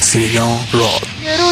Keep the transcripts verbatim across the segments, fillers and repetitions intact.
سینا راد.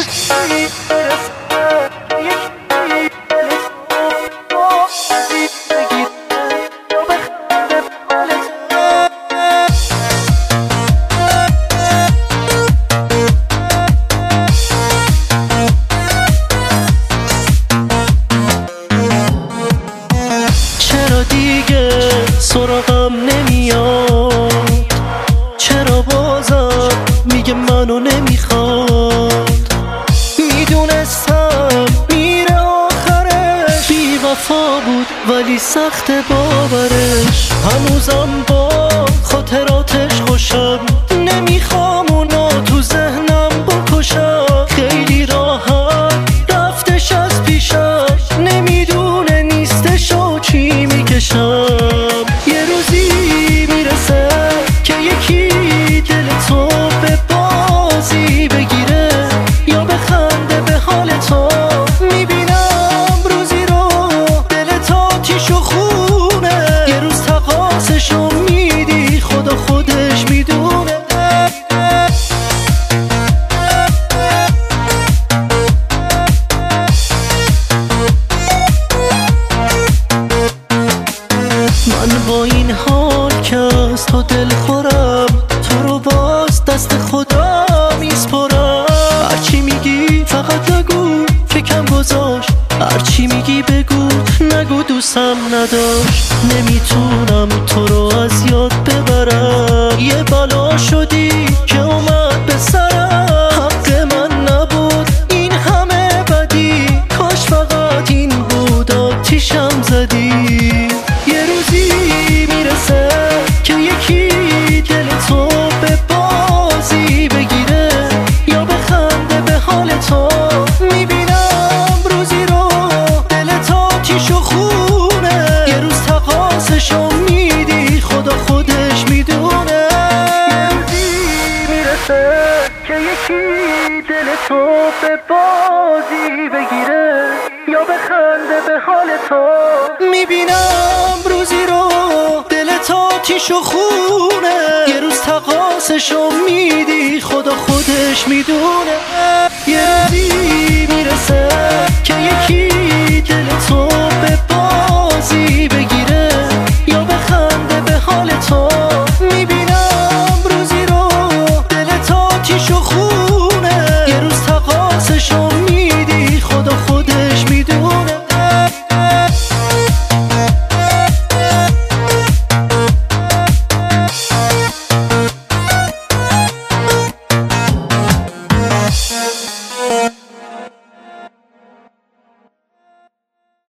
چرا دیگه سراغم نمیاد؟ چرا بازم میگه منو نمیخواد؟ میدونستم میره آخرش، بی وفا بود ولی سخت باورش. هنوزم با خاطراتش خوشم، نمیخوام اونا تو ذهنم بکشم. خیلی راحت رفتش از پیشم، نمیدونه نیستش و چی میکشم. یه روزی میرسه که یکی دل تو به بازی بگیره یا بخنده به حال تو. میبینم روزی رو دل تا تیش و خونه، یه روز تقاسشو میدی خدا خودش میدونه. من با این حال که از تو دل خورم، تو رو باز دست خدا میسپرم. هرچی میگی فقط نگو که کم گذاشت، هرچی میگی بگو نگو دوستم نداشت. نمیتونم تو رو از یاد ببرم، یه بلا شدی که اومد به سرم. حق من نبود این همه بدی، کاش فقط این بود آتیشم زدی. یه روزی میرسه که یکی دل تو به بازی بگیره یا بخنده به حال تو. میبینم روزی رو دل تا تیش و خونه، یه روز تقاسشو میدی خدا خودش میدونه. یه روزی میرسه که یکی دل تو به بازی بگیره یا بخنده به حال تو. میبینم روزی رو دل تا تیش و خونه، یه روز تقاسشو میدی خدا خودش میدونه. یه روزی میرسه که یکی دل تو به